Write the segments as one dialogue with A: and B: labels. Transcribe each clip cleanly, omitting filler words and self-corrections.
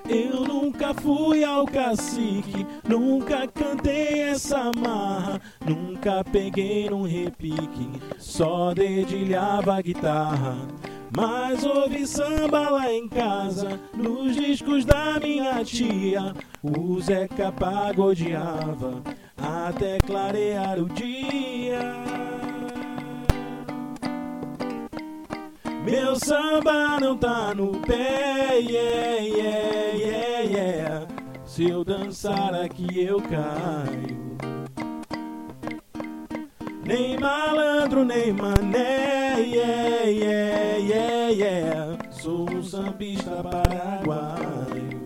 A: Eu nunca fui ao cacique, nunca cantei essa marra, nunca peguei num repique, só dedilhava a guitarra. Mas ouvi samba lá em casa, nos discos da minha tia, o Zeca pagodeava até clarear o dia. Meu samba não tá no pé, yeah, yeah, yeah, yeah. Se eu dançar aqui eu caio. Nem malandro, nem mané, yeah, yeah, yeah, yeah. Sou um sambista paraguaio.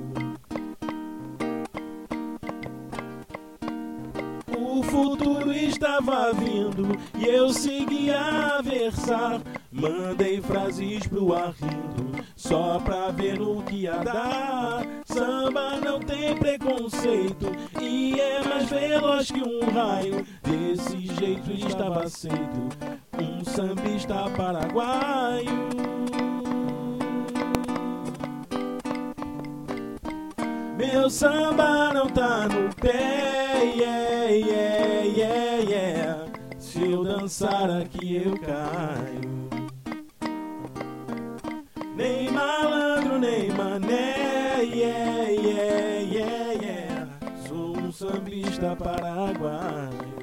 A: O futuro estava vindo e eu seguia a versar. Mandei frases pro ar rindo, só pra ver no que ia dar. Samba não tem preconceito e é mais veloz que um raio. Desse jeito estava aceito, um sambista paraguaio. Meu samba não tá no pé, yeah, yeah, yeah, yeah. Se eu dançar aqui eu caio. Nem malandro, nem mané, yeah, yeah, yeah, yeah. Sou um sambista paraguaio.